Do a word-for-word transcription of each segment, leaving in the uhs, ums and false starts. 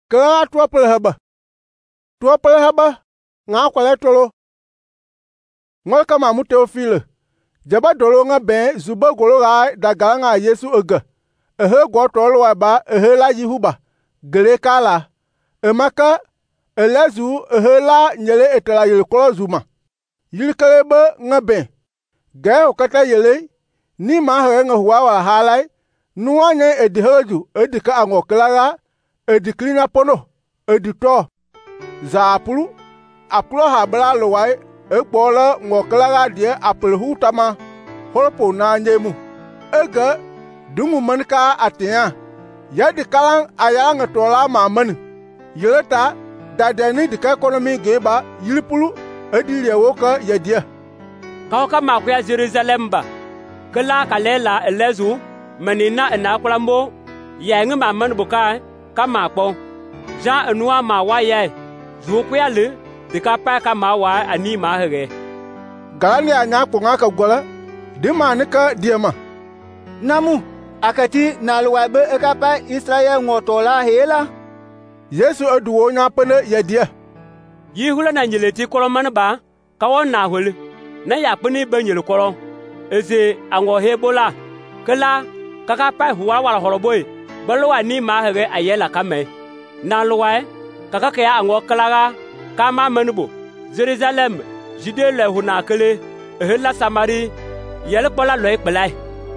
Kala tuapel haba. Tuapel haba nga kwale tolo. Ngolka mamu Teofile. Jaba dolo nga ben zuba golo ga daga nga Yesu ega. Ehe go tolo wa ba ehe la yihuba. Gele kala. Emaka elezu ehe la nyele etela yele kolo zuma. Yili kalebe nga ben. Gae okata yele ni ma he nga huwa wa halai. Nuwa nye ediheju edika ango kelaga ediklina pono edito. Za apulu apulu habla lowai ekpola ngokelaga die apel hutama holpo na nyemu. Ege dungu manka atia. Yadi kalang ayang tola mamani. Yeleta dadani dika ekonomi geba yilipulu edilie woka yedia. Kauka makuya Jerusalem ba. Kela kalela elezu menina enaklambo yang mamani buka kama po. Jean enua mawaye. Zukuya le dika pa kama wa ani mahege. Galani anya kunga ka gola. Dimanika diema. Namu akati nalwabe ekapa Israel ngotola hela. Yesu aduwo nya pene yedia. Yihula na nyeleti kolomana ba kawon na hole. Na yapuni banyel kolon. Eze ango hebola. Kela kaka pa huwa wala horoboy. Balwa ni mahege ayela kame. Na loe kaka kaya ango kalaga kama manubo. Jerusalem jide le huna kele ehela Samari yele pola loe pelai.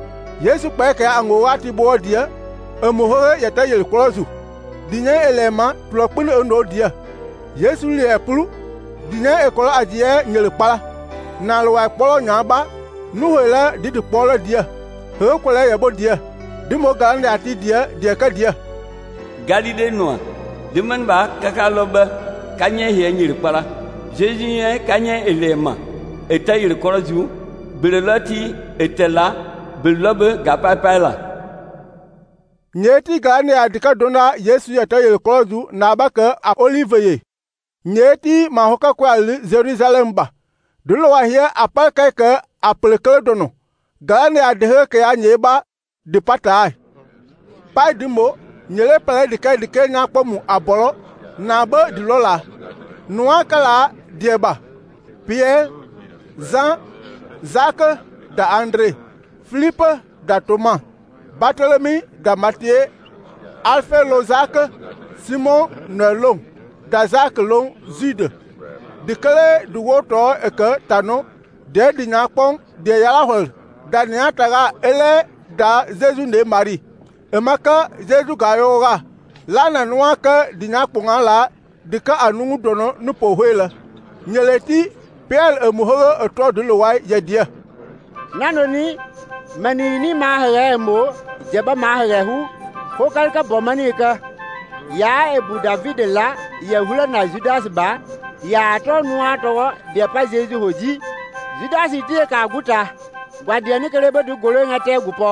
Yesu pa kaya ango wati bo dia emuhore yata yele kolozu. Dinye elema plokpune ono dia. Yesu li epulu dinye ekola ajie nyele pala. Na loe polo nyaba nuhela didi polo dia. He kola yebo dia. Dimo galande ati dia dia ka dia. Galile noa. Diman ba kakaloba kanye he nyele pala. Jésus kanye elema. Eta yele kolozu bilati etela bilobe gapapala. Nyeti gane adika dona Yesu yata yele kolozu na baka a Oliveye. Nyeti mahoka kwa Jerusalem ba. Dulo wa hia apal keke apelekele dono. Gane adehe ke ya nyeba di patai. Pai dimo nyele pele dike dike nyakpomu abolo na be di lola. Noa kala dieba. Pierre, Jean, Jacques da André, Philippe da Thomas, Barthélemy da Matthieu, Alphae lo Jacques, Simon Nelon, da Jacques long Jude. Dikele du woto eke tano, de di nyakpong de yalahol, da nyataga ele da Jésus ne Marie. Emaka Jésus gayoga, lana noa ke di nyakponga la, dika anungu dono nupo huela. Nyeleti Pierre emuhoro eto dulowai yedia. Nanoni manini mahare mo jeba mahare hu hokal ka bomani ka ya ebu David la yehula na Judas ba ya to nuwa to de pa Jésus hoji Judas tie ka guta gwadie ni kelebe du golo ngate gupo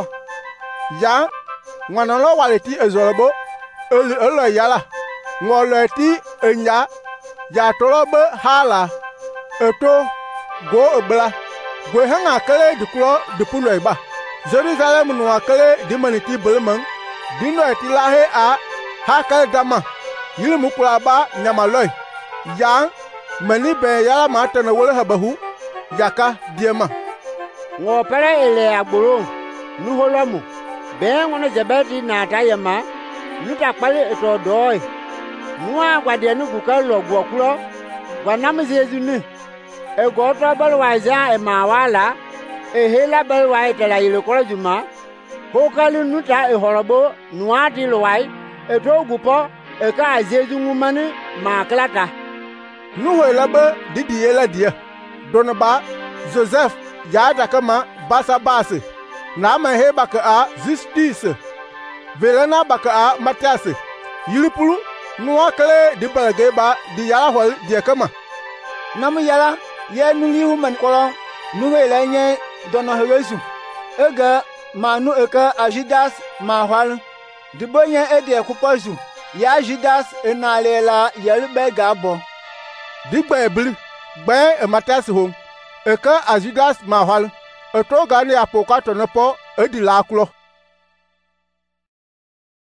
ya ngwanolo waleti ezorobo ele ele yala ngoleti enya ya torobe hala eto go obla go hanga kale diklo dipuno iba Jerusalem no akale dimaniti bulman dino etilahe a hakal dama yilmu kulaba nyamaloy yang mani be yala mata na wole habahu yaka diema ngo pere ele agboro nu holomu be ngono jebeti na tayema nuta pale eto doy nuwa gwadie nu kuka logwo kulo gwanam Jésus ni e goto balwaja e mawala e hela balwai tela yile kolojuma hokalu nuta e horobo nuati lowai e to gupo e ka Jésus ngumani maklata nuho labe didi yela dia donaba Joseph yada kama basa base na ma he baka a Justus velena baka a Matthias yilipulu nuwa kale di balage ba di yala hol dia kama namu yala ye nungi human kolon nuwe lenye dono hewezu ega manu eka ajidas mahwal dibonye ede kupozu ya Judas enalela yelbe gabo digba ebli gbe Matthias hom eka ajidas mahwal eto gani apoka tonopo edi la akulo